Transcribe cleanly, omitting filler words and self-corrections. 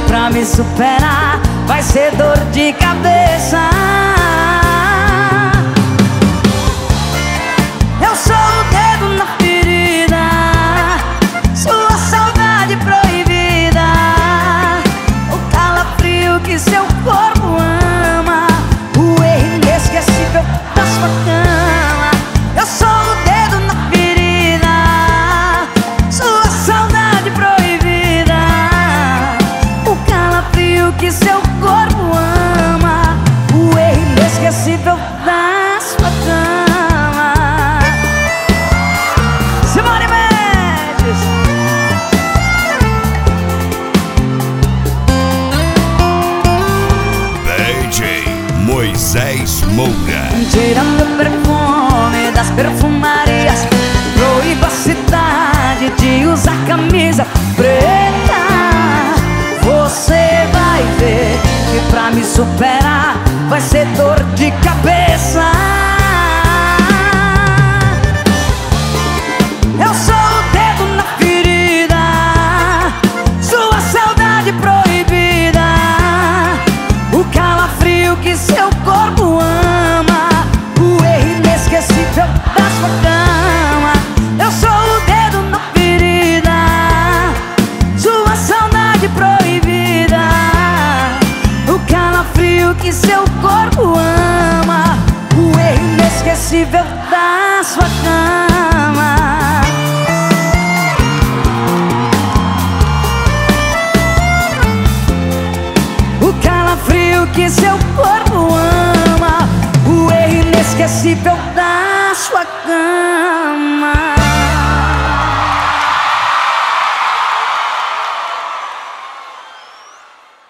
pra me superar vai ser dor de cabeça. Eu sou o dedo na ferida, sua saudade proibida, o calafrio que seu corpo ama, o erro inesquecível da sua cama. Eu sou o dedo na ferida, sua saudade proibida, o calafrio que seu corpo ama, o erro inesquecível da sua cama. Simone Mendes. DJ Moisés Moura. Tira meu perfume das perfumarias, proíba a cidade de usar camisa preta. Você vai ver que pra me superar vai ser dor de cabeça. Eu sou o dedo na ferida, sua saudade proibida, o calafrio que seu corpo ama, o erro inesquecível da sua cama. Eu sou o dedo na ferida, sua saudade proibida, o calafrio que seu corpo ama, o erro inesquecível da sua cama. O calafrio que seu corpo ama, o erro inesquecível da sua cama.